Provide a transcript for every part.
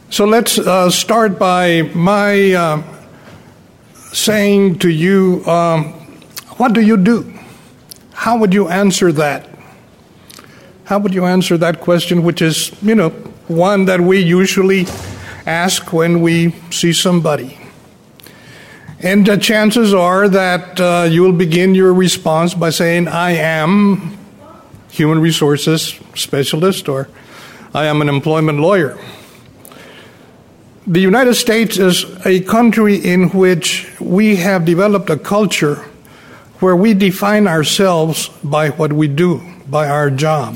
So let's start by my saying to you, what do you do? How would you answer that? How would you answer that question, which is, one that we usually ask when we see somebody? And the chances are that you will begin your response by saying, I am human resources specialist, or I am an employment lawyer. The United States is a country in which we have developed a culture where we define ourselves by what we do, by our job.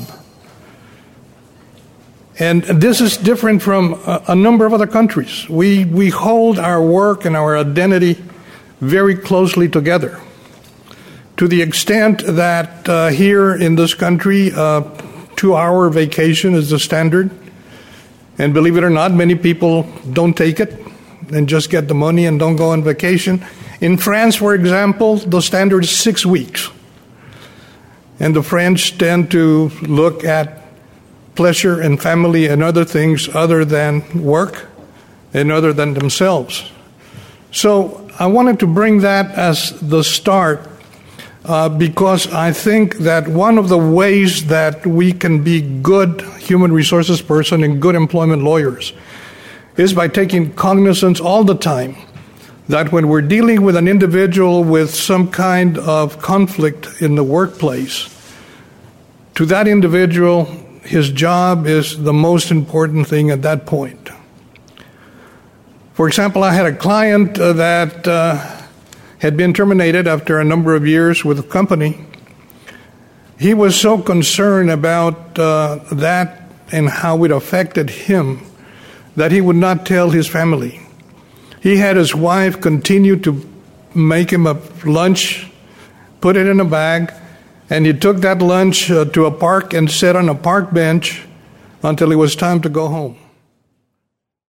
And this is different from a number of other countries. We hold our work and our identity very closely together, to the extent that here in this country, 2-hour vacation is the standard. And believe it or not, many people don't take it and just get the money and don't go on vacation. In France, for example, the standard is 6 weeks. And the French tend to look at pleasure and family and other things other than work and other than themselves. So I wanted to bring that as the start because I think that one of the ways that we can be good human resources person and good employment lawyers is by taking cognizance all the time that when we're dealing with an individual with some kind of conflict in the workplace, to that individual, his job is the most important thing at that point. For example, I had a client that had been terminated after a number of years with the company. He was so concerned about that and how it affected him that he would not tell his family. He had his wife continue to make him a lunch, put it in a bag, and he took that lunch to a park and sat on a park bench until it was time to go home.